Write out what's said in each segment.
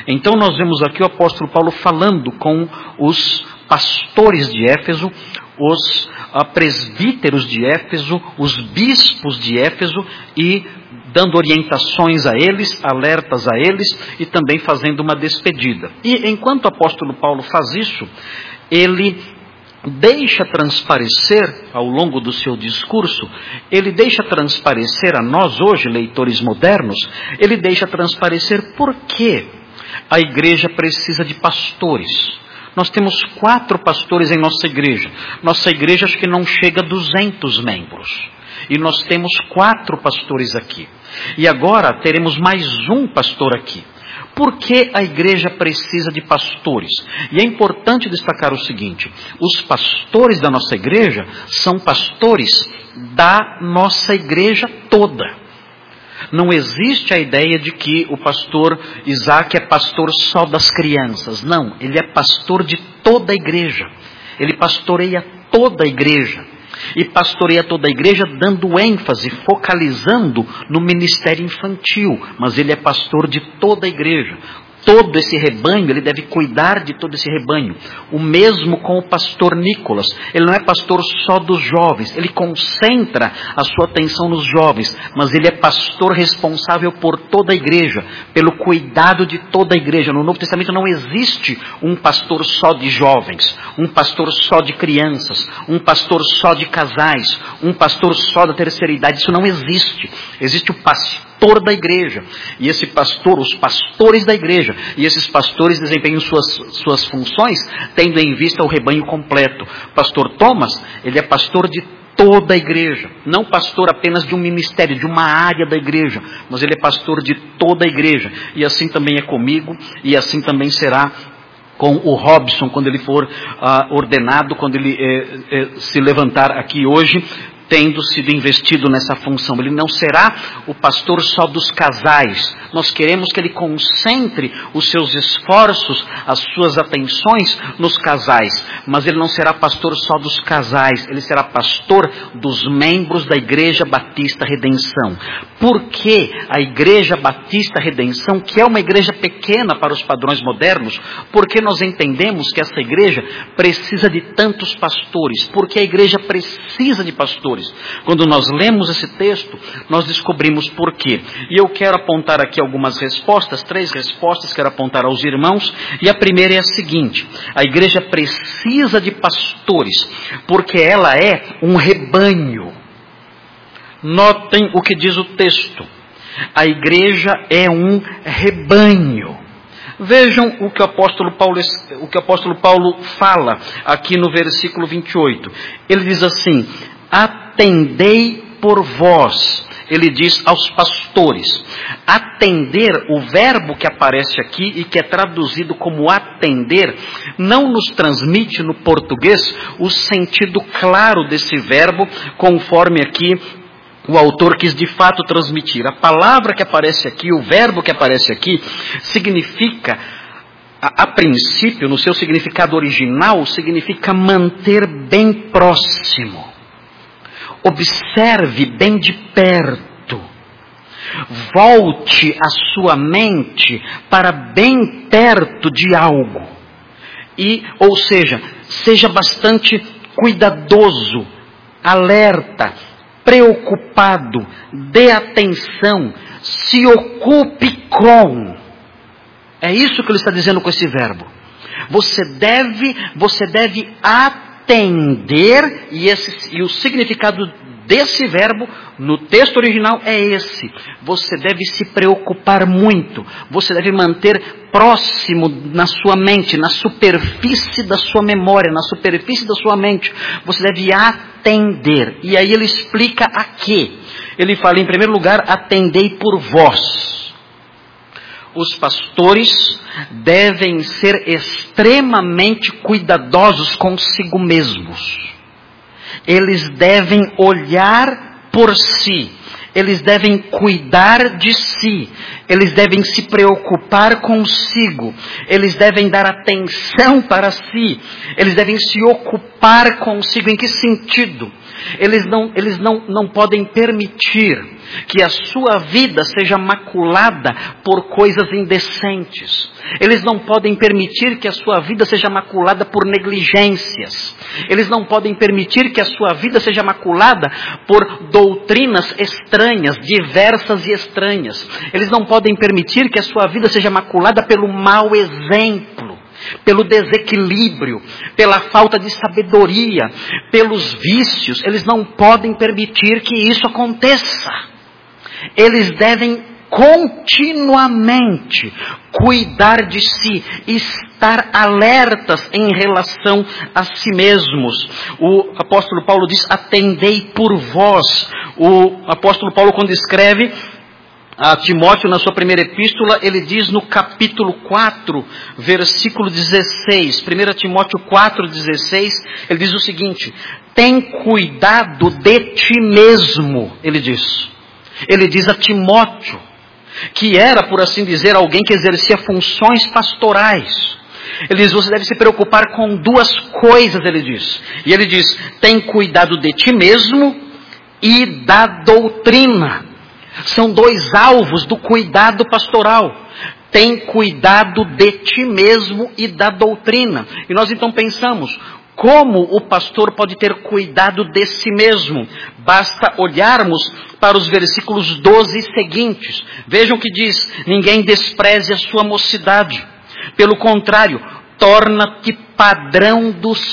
Então nós vemos aqui o apóstolo Paulo falando com os pastores de Éfeso, os presbíteros de Éfeso, os bispos de Éfeso, e dando orientações a eles, alertas a eles, e também fazendo uma despedida. E enquanto o apóstolo Paulo faz isso, ele deixa transparecer, ao longo do seu discurso, ele deixa transparecer a nós hoje, leitores modernos, ele deixa transparecer por que a igreja precisa de pastores. Nós temos 4 pastores em nossa igreja. Nossa igreja acho que não chega a 200 membros. E nós temos 4 pastores aqui. E agora teremos mais um pastor aqui. Por que a igreja precisa de pastores? E é importante destacar o seguinte: os pastores da nossa igreja são pastores da nossa igreja toda. Não existe a ideia de que o pastor Isaac é pastor só das crianças. Não, ele é pastor de toda a igreja. Ele pastoreia toda a igreja. E pastoreia toda a igreja dando ênfase, focalizando no ministério infantil. Mas ele é pastor de toda a igreja. Todo esse rebanho, ele deve cuidar de todo esse rebanho. O mesmo com o pastor Nicolas. Ele não é pastor só dos jovens, ele concentra a sua atenção nos jovens, mas ele é pastor responsável por toda a igreja, pelo cuidado de toda a igreja. No Novo Testamento não existe um pastor só de jovens, um pastor só de crianças, um pastor só de casais, um pastor só da terceira idade. Isso não existe. Existe o pastor da igreja, e esse pastor, os pastores da igreja, e esses pastores desempenham suas funções, tendo em vista o rebanho completo. Pastor Thomas, ele é pastor de toda a igreja, não pastor apenas de um ministério, de uma área da igreja, mas ele é pastor de toda a igreja, e assim também é comigo, e assim também será com o Robson, quando ele for ordenado, quando ele se levantar aqui hoje, tendo sido investido nessa função. Ele não será o pastor só dos casais. Nós queremos que ele concentre os seus esforços, as suas atenções nos casais. Mas ele não será pastor só dos casais. Ele será pastor dos membros da Igreja Batista Redenção. Por que a Igreja Batista Redenção, que é uma igreja pequena para os padrões modernos, porque nós entendemos que essa igreja precisa de tantos pastores? Porque a igreja precisa de pastores. Quando nós lemos esse texto, nós descobrimos por quê. E eu quero apontar aqui algumas respostas, 3 respostas, quero apontar aos irmãos. E a primeira é a seguinte: a igreja precisa de pastores, porque ela é um rebanho. Notem o que diz o texto. A igreja é um rebanho. Vejam o que o apóstolo Paulo fala aqui no versículo 28. Ele diz assim: atendei por vós. Ele diz aos pastores. Atender, o verbo que aparece aqui e que é traduzido como atender, não nos transmite no português o sentido claro desse verbo, conforme aqui o autor quis de fato transmitir. A palavra que aparece aqui, o verbo que aparece aqui, significa, a princípio, no seu significado original, significa manter bem próximo. Observe bem de perto. Volte a sua mente para bem perto de algo. Ou seja, seja bastante cuidadoso, alerta, preocupado, dê atenção, se ocupe com. É isso que ele está dizendo com esse verbo. Você deve atender, e o significado desse verbo no texto original é esse. Você deve se preocupar muito. Você deve manter próximo na sua mente, na superfície da sua memória, na superfície da sua mente. Você deve atender. E aí ele explica a quê. Ele fala, em primeiro lugar, atendei por vós. Os pastores devem ser extremamente cuidadosos consigo mesmos. Eles devem olhar por si. Eles devem cuidar de si. Eles devem se preocupar consigo. Eles devem dar atenção para si. Eles devem se ocupar preocupar consigo. Em que sentido? Eles não podem permitir que a sua vida seja maculada por coisas indecentes. Eles não podem permitir que a sua vida seja maculada por negligências. Eles não podem permitir que a sua vida seja maculada por doutrinas estranhas, diversas e estranhas. Eles não podem permitir que a sua vida seja maculada pelo mau exemplo, pelo desequilíbrio, pela falta de sabedoria, pelos vícios. Eles não podem permitir que isso aconteça. Eles devem continuamente cuidar de si, estar alertas em relação a si mesmos. O apóstolo Paulo diz: atendei por vós. O apóstolo Paulo, quando escreve a Timóteo na sua primeira epístola, ele diz no capítulo 4, versículo 16, 1 Timóteo 4, 16, ele diz o seguinte: tem cuidado de ti mesmo, ele diz. Ele diz a Timóteo, que era, por assim dizer, alguém que exercia funções pastorais. Ele diz: você deve se preocupar com duas coisas, ele diz. E ele diz: tem cuidado de ti mesmo e da doutrina. São dois alvos do cuidado pastoral. Tem cuidado de ti mesmo e da doutrina. E nós então pensamos: como o pastor pode ter cuidado de si mesmo? Basta olharmos para os versículos 12 seguintes. Vejam que diz: ninguém despreze a sua mocidade. Pelo contrário, torna-te padrão dos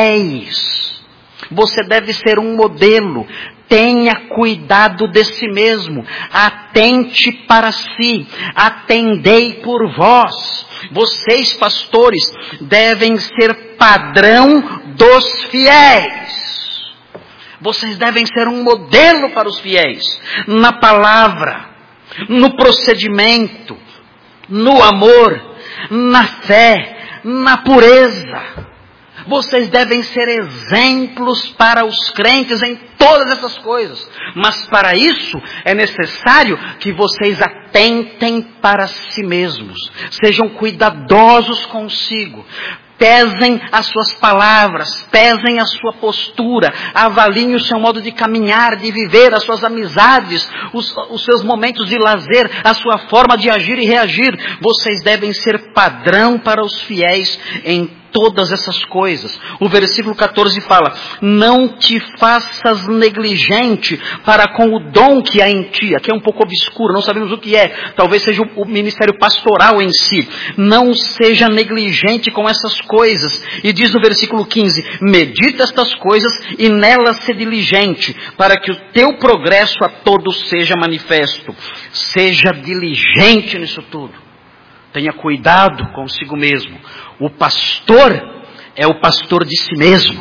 fiéis. Você deve ser um modelo. Tenha cuidado de si mesmo. Atente para si. Atendei por vós. Vocês, pastores, devem ser padrão dos fiéis. Vocês devem ser um modelo para os fiéis. Na palavra, no procedimento, no amor, na fé, na pureza. Vocês devem ser exemplos para os crentes em todas essas coisas. Mas para isso é necessário que vocês atentem para si mesmos. Sejam cuidadosos consigo. Pesem as suas palavras, pesem a sua postura, avaliem o seu modo de caminhar, de viver, as suas amizades, os seus momentos de lazer, a sua forma de agir e reagir. Vocês devem ser padrão para os fiéis em todas essas coisas. O versículo 14 fala: não te faças negligente para com o dom que há em ti. Aqui é um pouco obscuro, não sabemos o que é. Talvez seja o ministério pastoral em si. Não seja negligente com essas coisas. E diz no versículo 15: medita estas coisas e nelas se diligente, para que o teu progresso a todos seja manifesto. Seja diligente nisso tudo. Tenha cuidado consigo mesmo. O pastor é o pastor de si mesmo.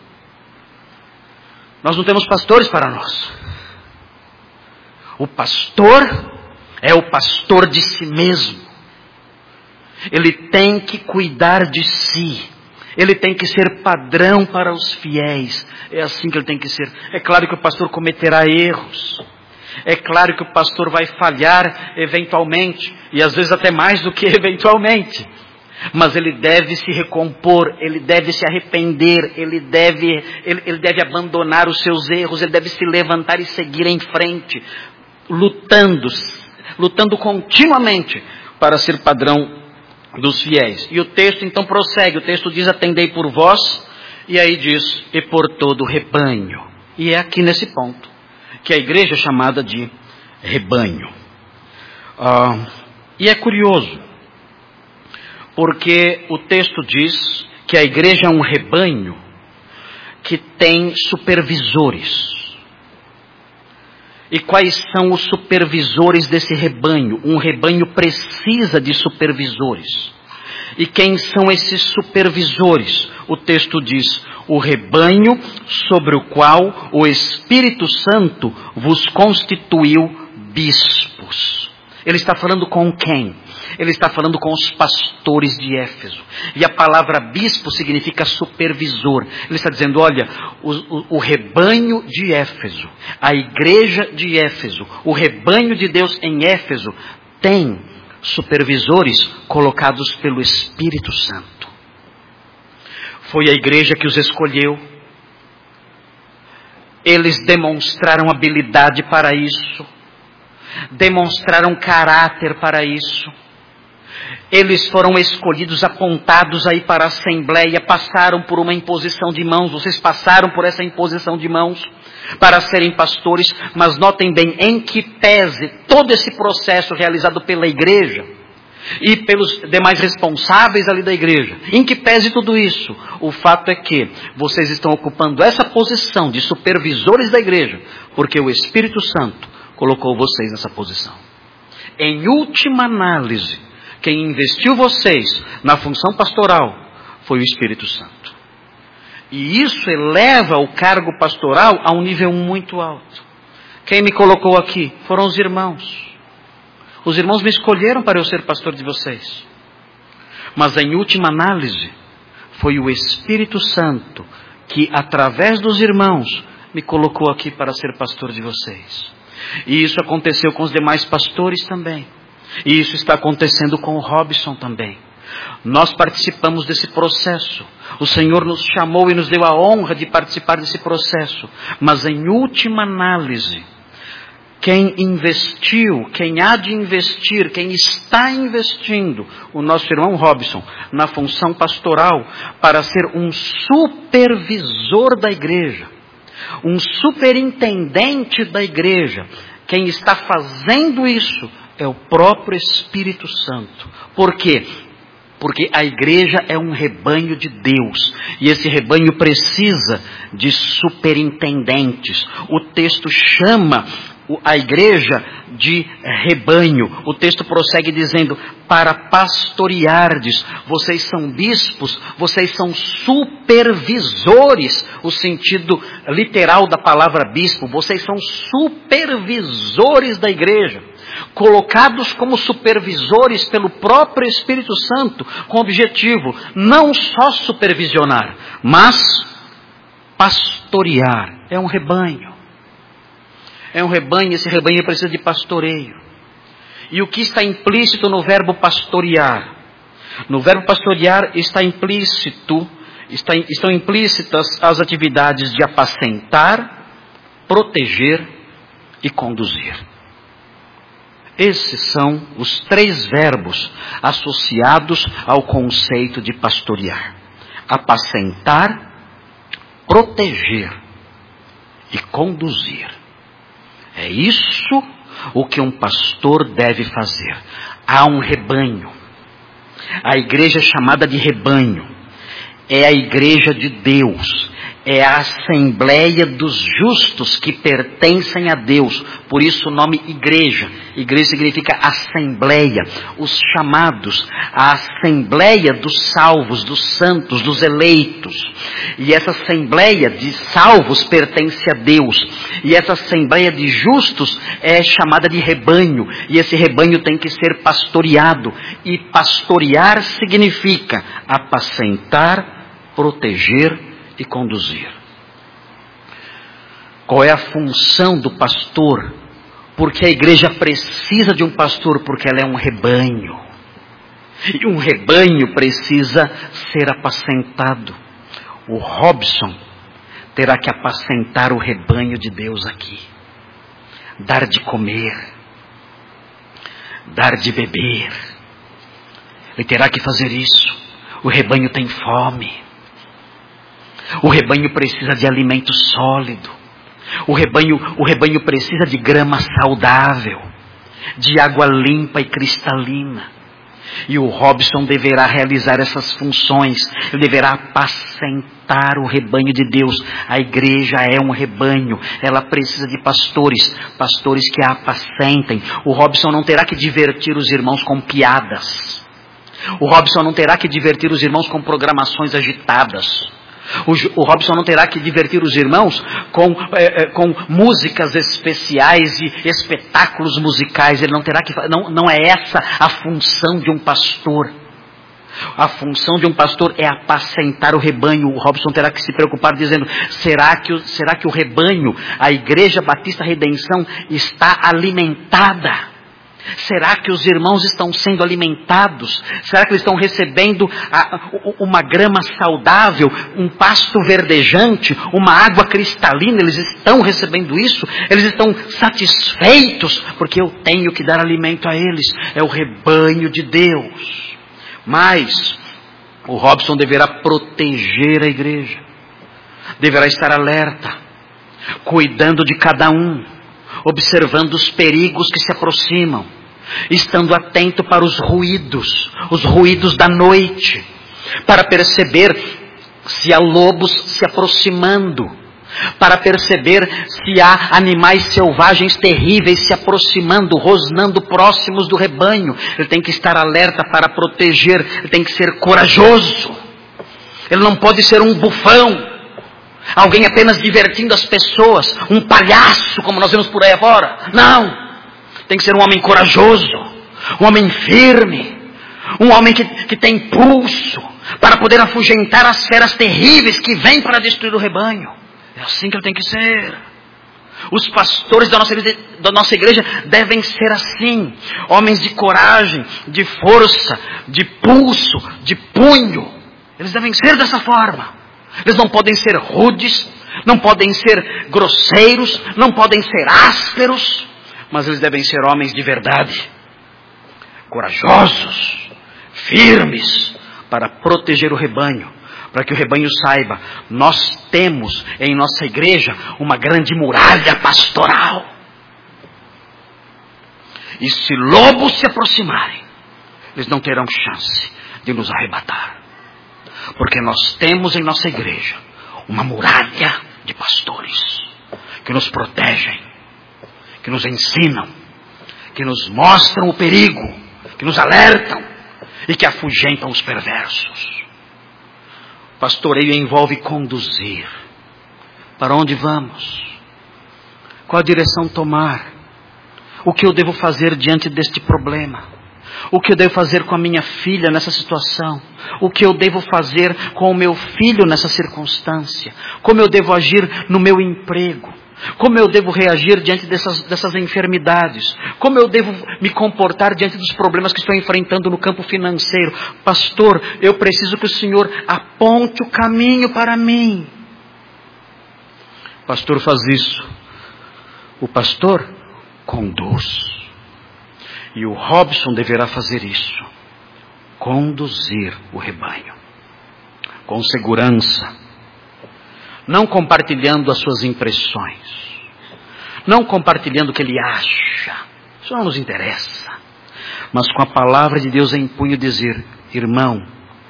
Nós não temos pastores para nós. O pastor é o pastor de si mesmo. Ele tem que cuidar de si. Ele tem que ser padrão para os fiéis. É assim que ele tem que ser. É claro que o pastor cometerá erros. É claro que o pastor vai falhar eventualmente, e às vezes até mais do que eventualmente. Mas ele deve se recompor, ele deve se arrepender, ele deve abandonar os seus erros, ele deve se levantar e seguir em frente, lutando continuamente para ser padrão dos fiéis. E o texto então prossegue, o texto diz: atendei por vós, e aí diz: e por todo o rebanho. E é aqui nesse ponto que a igreja é chamada de rebanho. E é curioso, porque o texto diz que a igreja é um rebanho que tem supervisores. E quais são os supervisores desse rebanho? Um rebanho precisa de supervisores. E quem são esses supervisores? O texto diz: o rebanho sobre o qual o Espírito Santo vos constituiu bispos. Ele está falando com quem? Ele está falando com os pastores de Éfeso. E a palavra bispo significa supervisor. Ele está dizendo: olha, o rebanho de Éfeso, a igreja de Éfeso, o rebanho de Deus em Éfeso tem supervisores colocados pelo Espírito Santo. Foi a igreja que os escolheu. Eles demonstraram habilidade para isso. Demonstraram caráter para isso. Eles foram escolhidos, apontados aí para a assembleia, passaram por uma imposição de mãos, vocês passaram por essa imposição de mãos para serem pastores, mas notem bem, em que pese todo esse processo realizado pela igreja e pelos demais responsáveis ali da igreja, em que pese tudo isso, o fato é que vocês estão ocupando essa posição de supervisores da igreja, porque o Espírito Santo colocou vocês nessa posição. Em última análise, quem investiu vocês na função pastoral foi o Espírito Santo. E isso eleva o cargo pastoral a um nível muito alto. Quem me colocou aqui foram os irmãos. Os irmãos me escolheram para eu ser pastor de vocês. Mas em última análise, foi o Espírito Santo que, através dos irmãos, me colocou aqui para ser pastor de vocês. E isso aconteceu com os demais pastores também. E isso está acontecendo com o Robson também. Nós participamos desse processo. O Senhor nos chamou e nos deu a honra de participar desse processo. Mas em última análise, quem investiu, quem há de investir, quem está investindo, o nosso irmão Robson, na função pastoral, para ser um supervisor da igreja, um superintendente da igreja, quem está fazendo isso é o próprio Espírito Santo. Por quê? Porque a igreja é um rebanho de Deus. E esse rebanho precisa de superintendentes. O texto chama a igreja de rebanho. O texto prossegue dizendo, para pastoreardes. Vocês são bispos, vocês são supervisores. O sentido literal da palavra bispo. Vocês são supervisores da igreja. Colocados como supervisores pelo próprio Espírito Santo, com o objetivo não só supervisionar, mas pastorear. É um rebanho. É um rebanho, esse rebanho precisa de pastoreio. E o que está implícito no verbo pastorear? No verbo pastorear estão implícitas as atividades de apacentar, proteger e conduzir. Esses são os 3 verbos associados ao conceito de pastorear: apacentar, proteger e conduzir. É isso o que um pastor deve fazer. Há um rebanho. A igreja é chamada de rebanho. É a igreja de Deus. É a assembleia dos justos que pertencem a Deus. Por isso o nome igreja. Igreja significa assembleia. Os chamados, a assembleia dos salvos, dos santos, dos eleitos. E essa assembleia de salvos pertence a Deus. E essa assembleia de justos é chamada de rebanho. E esse rebanho tem que ser pastoreado. E pastorear significa apacentar, proteger e conduzir. Qual é a função do pastor? Porque a igreja precisa de um pastor, porque ela é um rebanho. E um rebanho precisa ser apacentado. O Robson terá que apacentar o rebanho de Deus aqui. Dar de comer. Dar de beber. Ele terá que fazer isso. O rebanho tem fome. O rebanho precisa de alimento sólido. O rebanho precisa de grama saudável, de água limpa e cristalina. E o Robson deverá realizar essas funções. Ele deverá apacentar o rebanho de Deus. A igreja é um rebanho. Ela precisa de pastores que a apacentem. O Robson não terá que divertir os irmãos com piadas. O Robson não terá que divertir os irmãos com programações agitadas. O Robson não terá que divertir os irmãos com músicas especiais e espetáculos musicais. Ele não terá que. Não é essa a função de um pastor. A função de um pastor é apacentar o rebanho. O Robson terá que se preocupar dizendo, será que o rebanho, a Igreja Batista Redenção, está alimentada? Será que os irmãos estão sendo alimentados? Será que eles estão recebendo uma grama saudável, um pasto verdejante, uma água cristalina? Eles estão recebendo isso? Eles estão satisfeitos? Porque eu tenho que dar alimento a eles. É o rebanho de Deus. Mas o Robson deverá proteger a igreja. Deverá estar alerta, cuidando de cada um, observando os perigos que se aproximam, estando atento para os ruídos da noite, para perceber se há lobos se aproximando, para perceber se há animais selvagens terríveis se aproximando, rosnando próximos do rebanho. Ele tem que estar alerta para proteger, ele tem que ser corajoso, ele não pode ser um bufão, alguém apenas divertindo as pessoas, um palhaço como nós vemos por aí afora. Não, tem que ser um homem corajoso, um homem firme, um homem que tem pulso, para poder afugentar as feras terríveis que vêm para destruir o rebanho. É assim que ele tem que ser. Os pastores da nossa igreja devem ser assim, homens de coragem, de força, de pulso, de punho. Eles devem ser dessa forma. Eles não podem ser rudes, não podem ser grosseiros, não podem ser ásperos, mas eles devem ser homens de verdade, corajosos, firmes, para proteger o rebanho, para que o rebanho saiba, nós temos em nossa igreja uma grande muralha pastoral. E se lobos se aproximarem, eles não terão chance de nos arrebatar. Porque nós temos em nossa igreja uma muralha de pastores que nos protegem, que nos ensinam, que nos mostram o perigo, que nos alertam e que afugentam os perversos. Pastoreio envolve conduzir. Para onde vamos? Qual a direção tomar? O que eu devo fazer diante deste problema? O que eu devo fazer com a minha filha nessa situação? O que eu devo fazer com o meu filho nessa circunstância? Como eu devo agir no meu emprego? Como eu devo reagir diante dessas enfermidades? Como eu devo me comportar diante dos problemas que estou enfrentando no campo financeiro? Pastor, eu preciso que o Senhor aponte o caminho para mim. O pastor faz isso. O pastor conduz. E o Robson deverá fazer isso. Conduzir o rebanho. Com segurança. Não compartilhando as suas impressões. Não compartilhando o que ele acha. Isso não nos interessa. Mas com a palavra de Deus em punho dizer, irmão,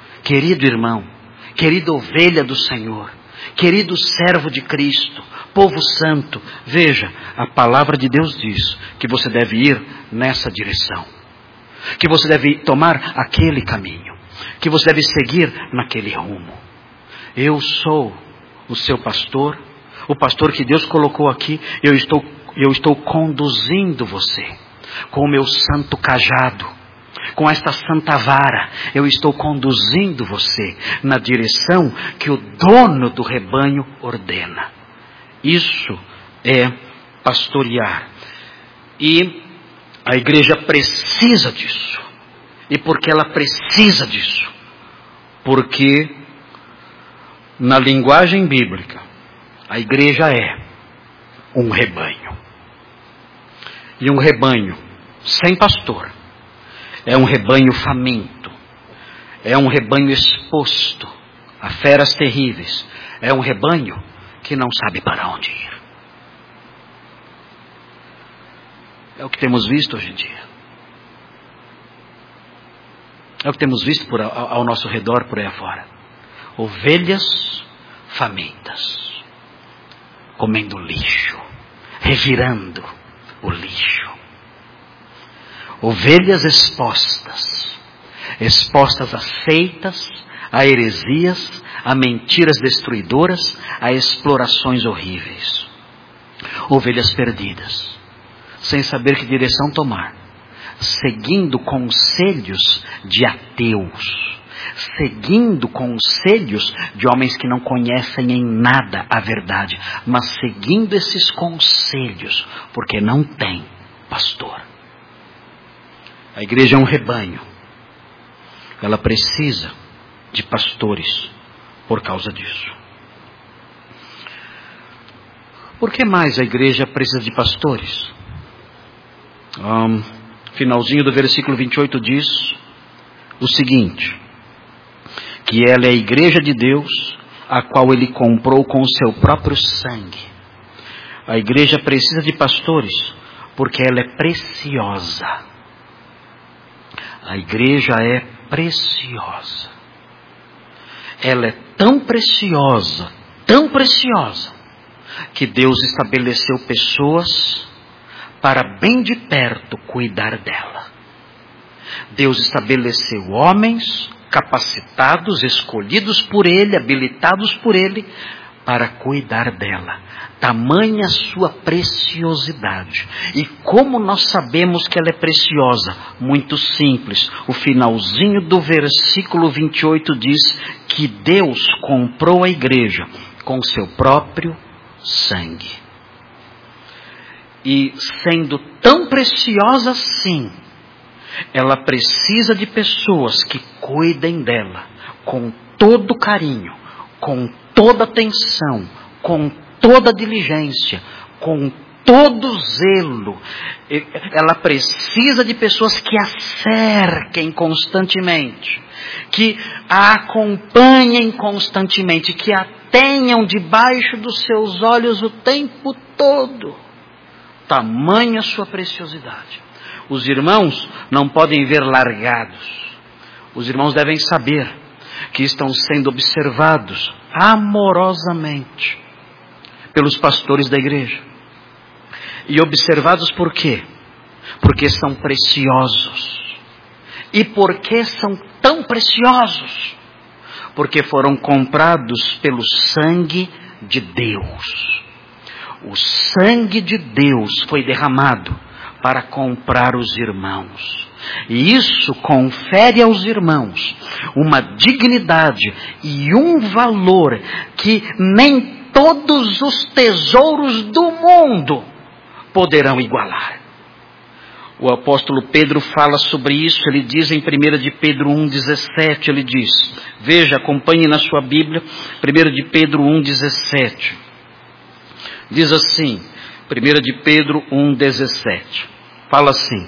querida ovelha do Senhor, querido servo de Cristo, povo santo, veja, a palavra de Deus diz que você deve ir nessa direção, que você deve tomar aquele caminho, que você deve seguir naquele rumo. Eu sou o seu pastor, o pastor que Deus colocou aqui. Eu estou conduzindo você com o meu santo cajado, com esta santa vara. Eu estou conduzindo você na direção que o dono do rebanho ordena. Isso é pastorear. E a igreja precisa disso. E por que ela precisa disso? Porque na linguagem bíblica, a igreja é um rebanho. E um rebanho sem pastor é um rebanho faminto. É um rebanho exposto a feras terríveis. É um rebanho que não sabe para onde ir. É o que temos visto hoje em dia. É o que temos visto ao nosso redor, por aí afora. Ovelhas famintas, comendo lixo, revirando o lixo. Ovelhas expostas a seitas, a heresias, a mentiras destruidoras, a explorações horríveis. Ovelhas perdidas, sem saber que direção tomar, seguindo conselhos de ateus, seguindo conselhos de homens que não conhecem em nada a verdade, mas seguindo esses conselhos, porque não tem pastor. A igreja é um rebanho. Ela precisa de pastores por causa disso. Por que mais a igreja precisa de pastores? Finalzinho do versículo 28 diz o seguinte: que ela é a igreja de Deus, a qual ele comprou com o seu próprio sangue. A igreja precisa de pastores porque ela é preciosa. A igreja é preciosa. Ela é tão preciosa, que Deus estabeleceu pessoas para bem de perto cuidar dela. Deus estabeleceu homens capacitados, escolhidos por Ele, habilitados por Ele, para cuidar dela. Tamanha sua preciosidade. E como nós sabemos que ela é preciosa? Muito simples. O finalzinho do versículo 28 diz que Deus comprou a igreja com seu próprio sangue. E sendo tão preciosa assim, ela precisa de pessoas que cuidem dela com todo carinho, com toda atenção, com toda diligência, com todo zelo. Ela precisa de pessoas que a cerquem constantemente, que a acompanhem constantemente, que a tenham debaixo dos seus olhos o tempo todo. Tamanha sua preciosidade. Os irmãos não podem ver largados. Os irmãos devem saber que estão sendo observados amorosamente pelos pastores da igreja. E observados por quê? Porque são preciosos. E por que são tão preciosos? Porque foram comprados pelo sangue de Deus. O sangue de Deus foi derramado para comprar os irmãos. E isso confere aos irmãos uma dignidade e um valor que nem todos os tesouros do mundo poderão igualar. O apóstolo Pedro fala sobre isso. Ele diz em 1 de Pedro 1,17, ele diz, veja, acompanhe na sua Bíblia, 1 de Pedro 1,17. Diz assim, 1 de Pedro 1,17. Fala assim: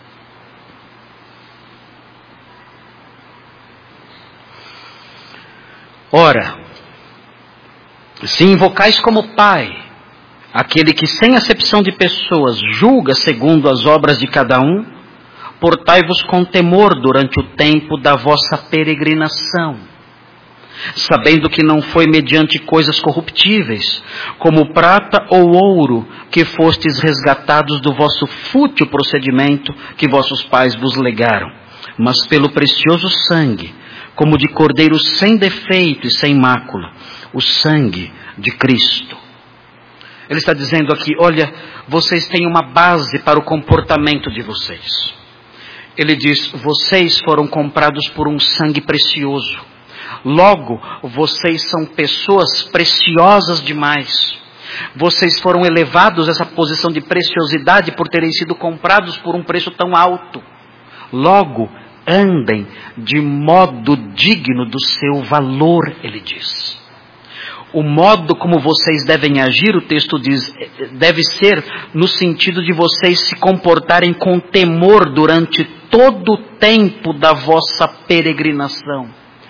ora, se invocais como Pai aquele que sem acepção de pessoas julga segundo as obras de cada um, portai-vos com temor durante o tempo da vossa peregrinação, sabendo que não foi mediante coisas corruptíveis, como prata ou ouro, que fostes resgatados do vosso fútil procedimento que vossos pais vos legaram, mas pelo precioso sangue, como de cordeiro sem defeito e sem mácula, o sangue de Cristo. Ele está dizendo aqui, olha, vocês têm uma base para o comportamento de vocês. Ele diz, vocês foram comprados por um sangue precioso. Logo, vocês são pessoas preciosas demais. Vocês foram elevados a essa posição de preciosidade por terem sido comprados por um preço tão alto. Logo, andem de modo digno do seu valor, ele diz. O modo como vocês devem agir, o texto diz, deve ser no sentido de vocês se comportarem com temor durante todo o tempo da vossa peregrinação.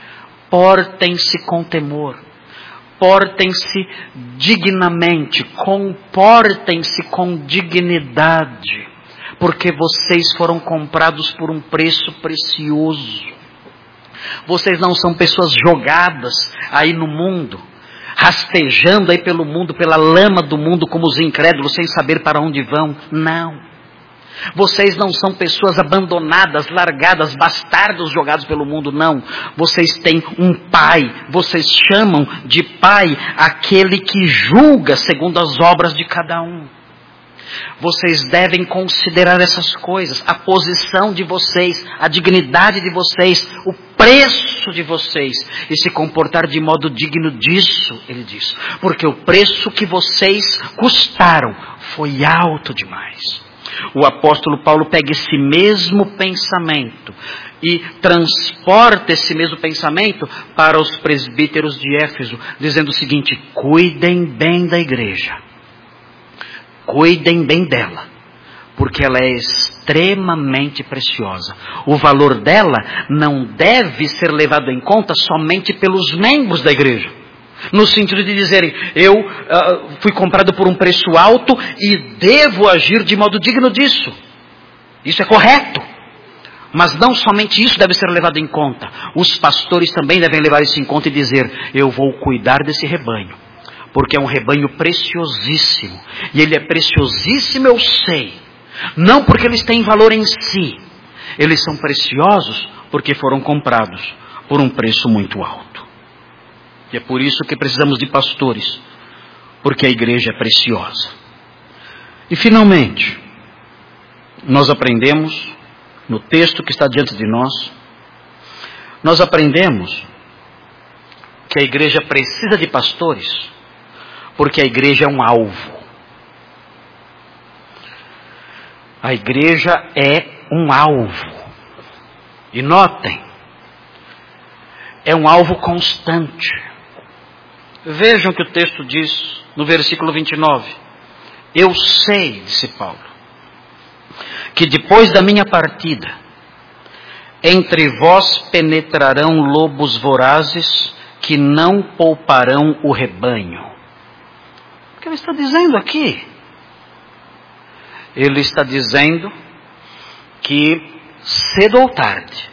Portem-se com temor, portem-se dignamente, comportem-se com dignidade, porque vocês foram comprados por um preço precioso. Vocês não são pessoas jogadas aí no mundo, rastejando aí pelo mundo, pela lama do mundo, como os incrédulos, sem saber para onde vão. Não. Vocês não são pessoas abandonadas, largadas, bastardos jogados pelo mundo, não. Vocês têm um Pai, vocês chamam de Pai aquele que julga segundo as obras de cada um. Vocês devem considerar essas coisas, a posição de vocês, a dignidade de vocês, o preço de vocês, e se comportar de modo digno disso, ele diz, porque o preço que vocês custaram foi alto demais. o apóstolo Paulo pega esse mesmo pensamento e transporta esse mesmo pensamento para os presbíteros de Éfeso, dizendo o seguinte: cuidem bem da igreja, cuidem bem dela, porque ela é extremamente preciosa. O valor dela não deve ser levado em conta somente pelos membros da igreja, no sentido de dizerem: eu fui comprado por um preço alto e devo agir de modo digno disso. Isso é correto. Mas não somente isso deve ser levado em conta. Os pastores também devem levar isso em conta e dizer: eu vou cuidar desse rebanho, porque é um rebanho preciosíssimo. E ele é preciosíssimo, eu sei. Não porque eles têm valor em si. Eles são preciosos porque foram comprados por um preço muito alto. E é por isso que precisamos de pastores, porque a igreja é preciosa. E finalmente, nós aprendemos, no texto que está diante de nós aprendemos que a igreja precisa de pastores, porque a igreja é um alvo. A igreja é um alvo. E notem, é um alvo constante. Vejam o que o texto diz no versículo 29. Eu sei, disse Paulo, que depois da minha partida, entre vós penetrarão lobos vorazes que não pouparão o rebanho. O que ele está dizendo aqui? Ele está dizendo que cedo ou tarde,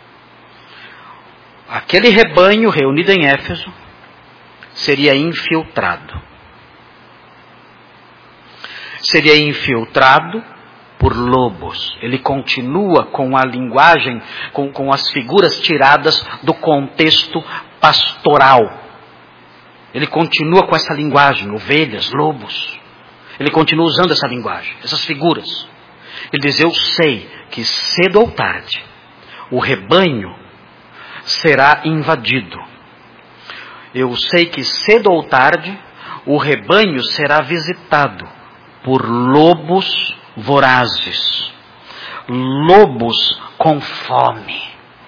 aquele rebanho reunido em Éfeso seria infiltrado. Seria infiltrado por lobos. Ele continua com a linguagem, com as figuras tiradas do contexto pastoral. Ele continua com essa linguagem, ovelhas, lobos. Ele continua usando essa linguagem, essas figuras. Ele diz: eu sei que cedo ou tarde o rebanho será invadido. Eu sei que cedo ou tarde o rebanho será visitado por lobos vorazes, lobos com fome,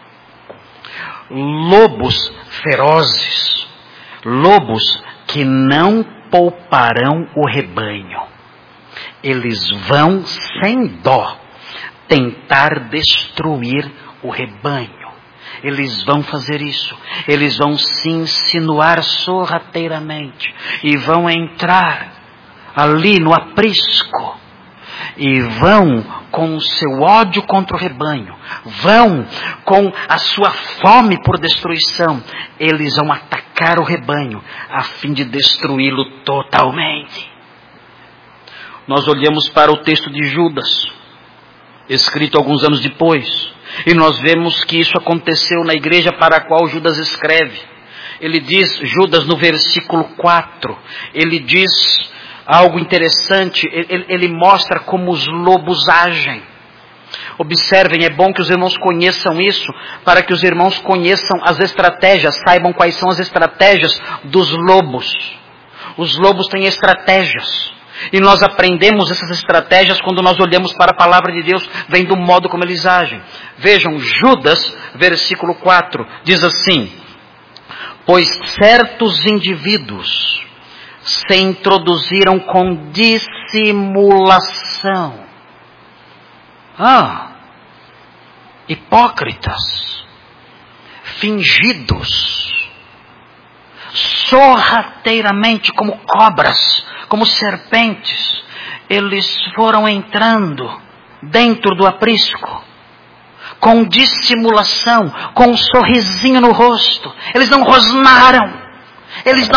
lobos ferozes, lobos que não pouparão o rebanho. Eles vão sem dó tentar destruir o rebanho. Eles vão fazer isso. Eles vão se insinuar sorrateiramente e vão entrar ali no aprisco e vão com o seu ódio contra o rebanho, vão com a sua fome por destruição, eles vão atacar o rebanho a fim de destruí-lo totalmente. Nós olhamos para o texto de Judas, escrito alguns anos depois, e nós vemos que isso aconteceu na igreja para a qual Judas escreve. Ele diz, Judas no versículo 4, ele diz algo interessante, ele mostra como os lobos agem. Observem, é bom que os irmãos conheçam isso, para que os irmãos conheçam as estratégias, saibam quais são as estratégias dos lobos. Os lobos têm estratégias, e nós aprendemos essas estratégias quando nós olhamos para a palavra de Deus, vem do modo como eles agem. Vejam, Judas, versículo 4, diz assim: pois certos indivíduos se introduziram com dissimulação. Hipócritas, fingidos, sorrateiramente como cobras, como serpentes, eles foram entrando dentro do aprisco, com dissimulação, com um sorrisinho no rosto. Eles não rosnaram, eles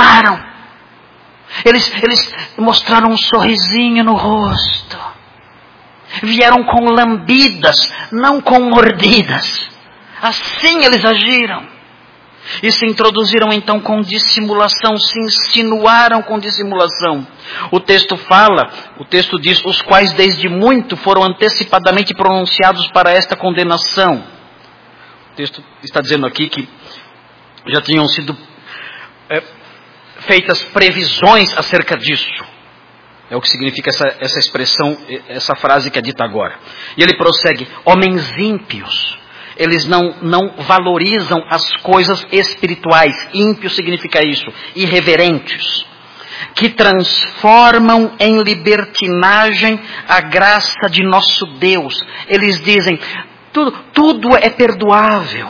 mostraram um sorrisinho no rosto. Vieram com lambidas, não com mordidas. Assim eles agiram. E se introduziram então com dissimulação, se insinuaram com dissimulação. O texto diz, os quais desde muito foram antecipadamente pronunciados para esta condenação. O texto está dizendo aqui que já tinham sido feitas previsões acerca disso. É o que significa essa expressão, essa frase que é dita agora. E ele prossegue: homens ímpios, eles não valorizam as coisas espirituais. Ímpio significa isso, irreverentes, que transformam em libertinagem a graça de nosso Deus. Eles dizem, tudo é perdoável,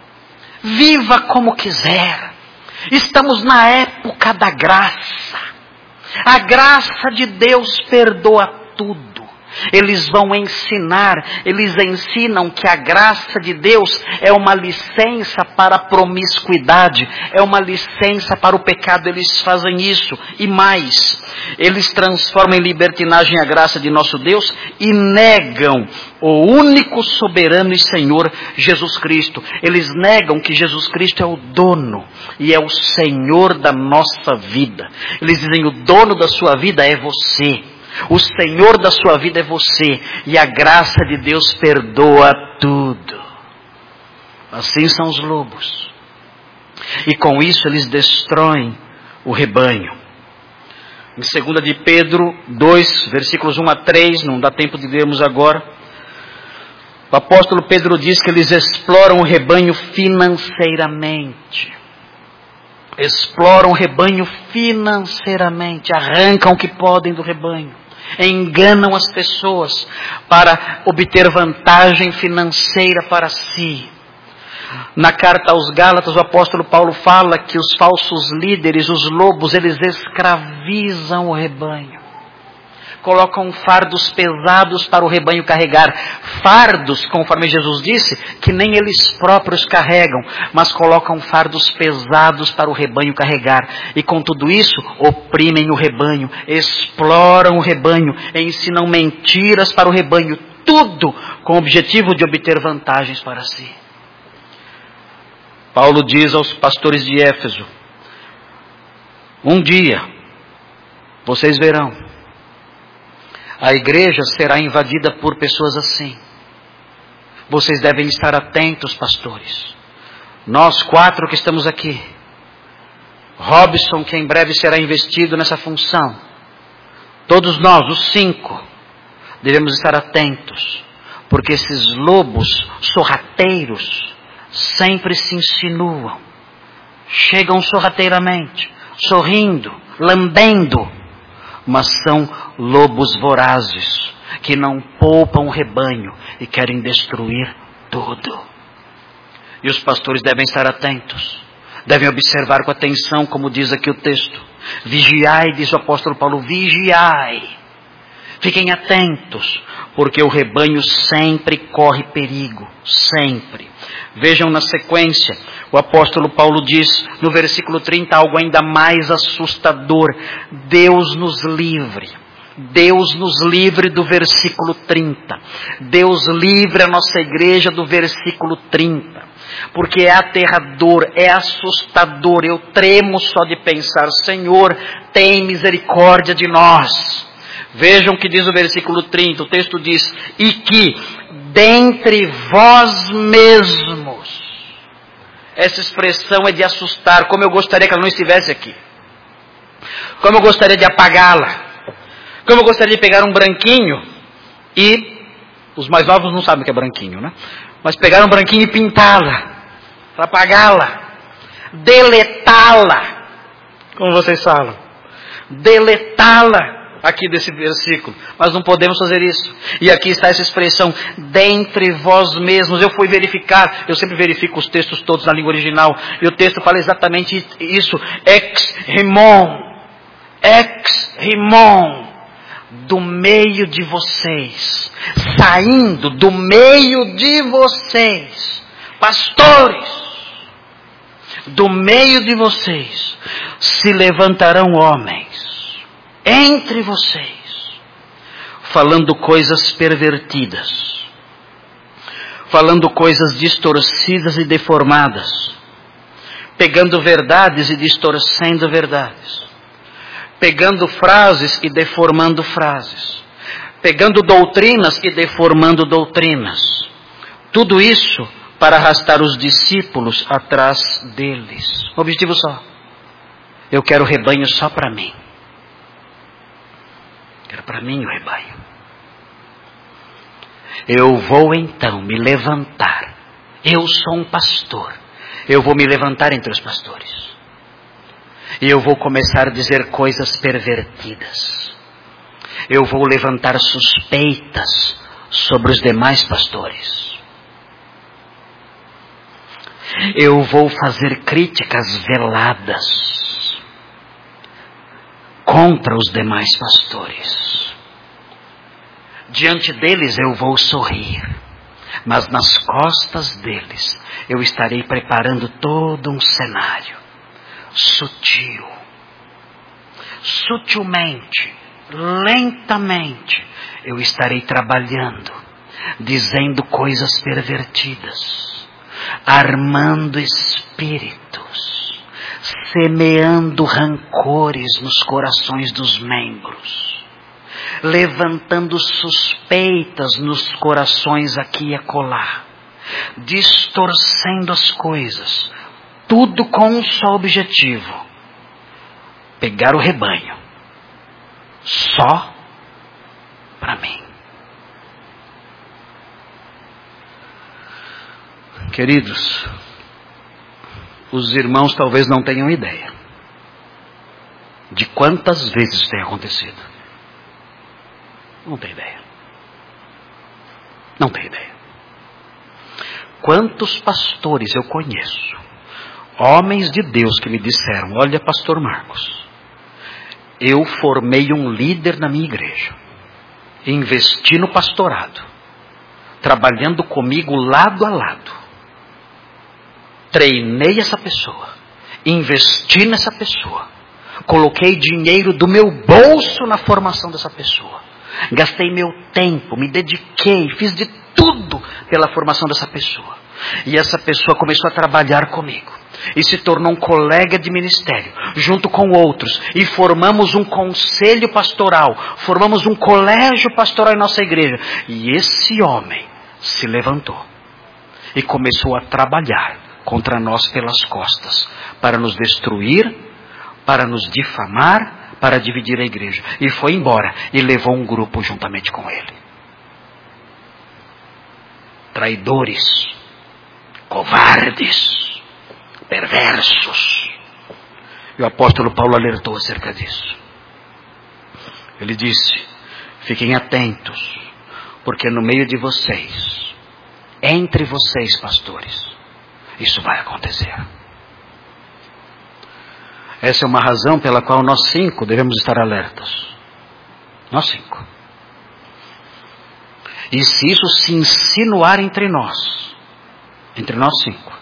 viva como quiser, estamos na época da graça. A graça de Deus perdoa tudo. Eles vão ensinar, eles ensinam que a graça de Deus é uma licença para a promiscuidade, é uma licença para o pecado. Eles fazem isso e mais, eles transformam em libertinagem a graça de nosso Deus e negam o único soberano e Senhor Jesus Cristo. Eles negam que Jesus Cristo é o dono e é o Senhor da nossa vida. Eles dizem: o dono da sua vida é você. O Senhor da sua vida é você. E a graça de Deus perdoa tudo. Assim são os lobos. E com isso eles destroem o rebanho. Em 2 de Pedro 2, versículos 1 a 3, não dá tempo de lermos agora. O apóstolo Pedro diz que eles exploram o rebanho financeiramente. Exploram o rebanho financeiramente. Arrancam o que podem do rebanho. Enganam as pessoas para obter vantagem financeira para si. Na carta aos Gálatas, o apóstolo Paulo fala que os falsos líderes, os lobos, eles escravizam o rebanho. Colocam fardos pesados para o rebanho carregar. Fardos, conforme Jesus disse, que nem eles próprios carregam, mas colocam fardos pesados para o rebanho carregar. E com tudo isso, oprimem o rebanho, exploram o rebanho, ensinam mentiras para o rebanho, tudo com o objetivo de obter vantagens para si. Paulo diz aos pastores de Éfeso: um dia, vocês verão, a igreja será invadida por pessoas assim. Vocês devem estar atentos, pastores. Nós 4 que estamos aqui, Robson, que em breve será investido nessa função, todos nós, os 5, devemos estar atentos, porque esses lobos sorrateiros sempre se insinuam, chegam sorrateiramente, sorrindo, lambendo, mas são lobos vorazes, que não poupam o rebanho e querem destruir tudo. E os pastores devem estar atentos, devem observar com atenção, como diz aqui o texto. Vigiai, diz o apóstolo Paulo, vigiai. Fiquem atentos, porque o rebanho sempre corre perigo, sempre. Vejam na sequência, o apóstolo Paulo diz no versículo 30 algo ainda mais assustador. Deus nos livre. Deus nos livre do versículo 30. Deus livre a nossa igreja do versículo 30. Porque é aterrador, é assustador. Eu tremo só de pensar: Senhor, tem misericórdia de nós. Vejam o que diz o versículo 30, o texto diz: e que dentre vós mesmos. Essa expressão é de assustar, como eu gostaria que ela não estivesse aqui. Como eu gostaria de apagá-la. Como eu gostaria de pegar um branquinho e, os mais novos não sabem o que é branquinho, né? Mas pegar um branquinho e pintá-la, para apagá-la, deletá-la, como vocês falam, deletá-la. Aqui desse versículo, mas não podemos fazer isso. E aqui está essa expressão, dentre vós mesmos. Eu fui verificar, eu sempre verifico os textos todos na língua original, e o texto fala exatamente isso, ex rimon, do meio de vocês, saindo do meio de vocês, pastores, do meio de vocês, se levantarão homens, entre vocês, falando coisas pervertidas, falando coisas distorcidas e deformadas, pegando verdades e distorcendo verdades, pegando frases e deformando frases, pegando doutrinas e deformando doutrinas, tudo isso para arrastar os discípulos atrás deles. Objetivo só: eu quero rebanho só para mim. Era para mim o rebanho. Eu vou então me levantar. Eu sou um pastor. Eu vou me levantar entre os pastores. E eu vou começar a dizer coisas pervertidas. Eu vou levantar suspeitas sobre os demais pastores. Eu vou fazer críticas veladas contra os demais pastores. Diante deles eu vou sorrir, mas nas costas deles eu estarei preparando todo um cenário sutil. Sutilmente, lentamente, eu estarei trabalhando, dizendo coisas pervertidas, armando espíritos, semeando rancores nos corações dos membros, levantando suspeitas nos corações aqui e acolá, distorcendo as coisas, tudo com um só objetivo: pegar o rebanho só para mim. Queridos, os irmãos talvez não tenham ideia de quantas vezes isso tem acontecido. Não tem ideia. Não tem ideia. Quantos pastores eu conheço, homens de Deus, que me disseram: olha, pastor Marcos, eu formei um líder na minha igreja, investi no pastorado, trabalhando comigo lado a lado, treinei essa pessoa, investi nessa pessoa, coloquei dinheiro do meu bolso na formação dessa pessoa, gastei meu tempo, me dediquei, fiz de tudo pela formação dessa pessoa. E essa pessoa começou a trabalhar comigo e se tornou um colega de ministério, junto com outros, e formamos um conselho pastoral, formamos um colégio pastoral em nossa igreja. E esse homem se levantou e começou a trabalhar contra nós pelas costas, para nos destruir, para nos difamar, para dividir a igreja. E foi embora e levou um grupo juntamente com ele. Traidores, covardes, perversos. E o apóstolo Paulo alertou acerca disso. Ele disse: fiquem atentos, porque no meio de vocês, entre vocês, pastores, isso vai acontecer. Essa é uma razão pela qual nós 5 devemos estar alertas. Nós 5. E se isso se insinuar entre nós 5,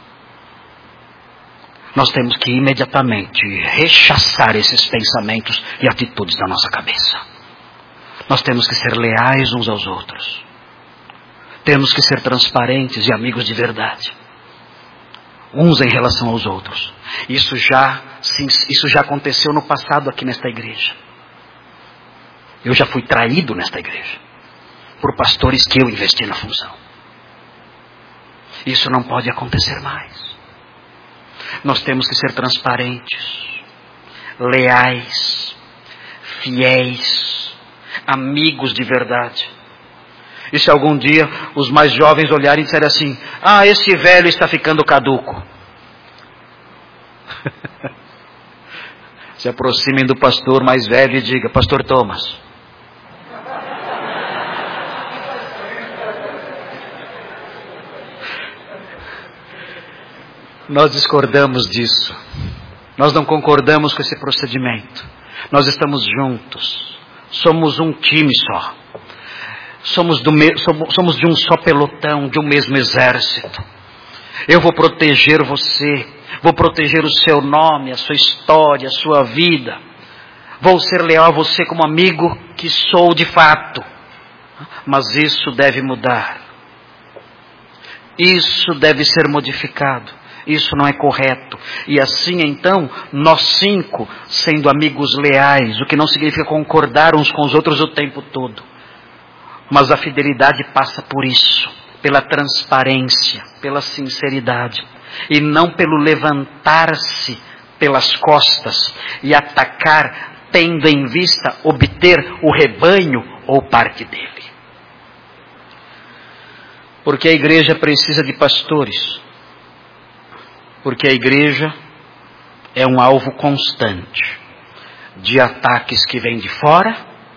nós temos que imediatamente rechaçar esses pensamentos e atitudes da nossa cabeça. Nós temos que ser leais uns aos outros. Temos que ser transparentes e amigos de verdade, uns em relação aos outros. Isso já aconteceu no passado aqui nesta igreja. Eu já fui traído nesta igreja por pastores que eu investi na função. Isso não pode acontecer mais. Nós temos que ser transparentes, leais, fiéis, amigos de verdade. E se algum dia os mais jovens olharem e disserem assim: ah, esse velho está ficando caduco, se aproximem do pastor mais velho e diga: pastor Thomas, nós discordamos disso. Nós não concordamos com esse procedimento. Nós estamos juntos. Somos um time só. Somos de um só pelotão, de um mesmo exército. Eu vou proteger você. Vou proteger o seu nome, a sua história, a sua vida. Vou ser leal a você como amigo que sou de fato. Mas isso deve mudar. Isso deve ser modificado. Isso não é correto. E assim então, nós 5, sendo amigos leais, o que não significa concordar uns com os outros o tempo todo. Mas a fidelidade passa por isso, pela transparência, pela sinceridade. E não pelo levantar-se pelas costas e atacar tendo em vista obter o rebanho ou parte dele. Porque a igreja precisa de pastores. Porque a igreja é um alvo constante de ataques que vêm de fora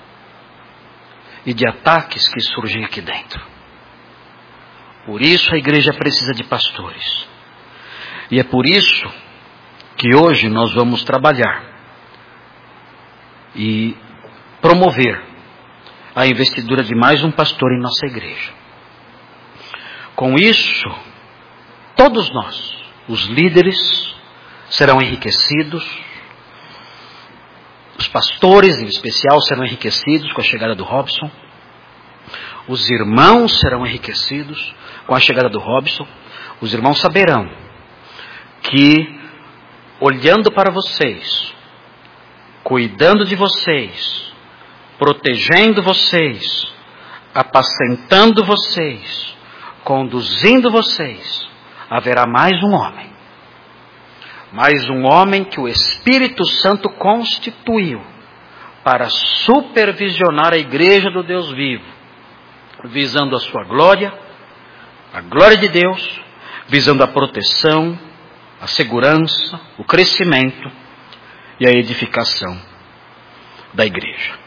e de ataques que surgem aqui dentro. Por isso a igreja precisa de pastores. E é por isso que hoje nós vamos trabalhar e promover a investidura de mais um pastor em nossa igreja. Com isso, todos nós, os líderes, serão enriquecidos, os pastores em especial serão enriquecidos com a chegada do Robson, os irmãos serão enriquecidos com a chegada do Robson. Os irmãos saberão que, olhando para vocês, cuidando de vocês, protegendo vocês, apacentando vocês, conduzindo vocês, haverá mais um homem que o Espírito Santo constituiu para supervisionar a igreja do Deus vivo, visando a sua glória, a glória de Deus, visando a proteção, a segurança, o crescimento e a edificação da igreja.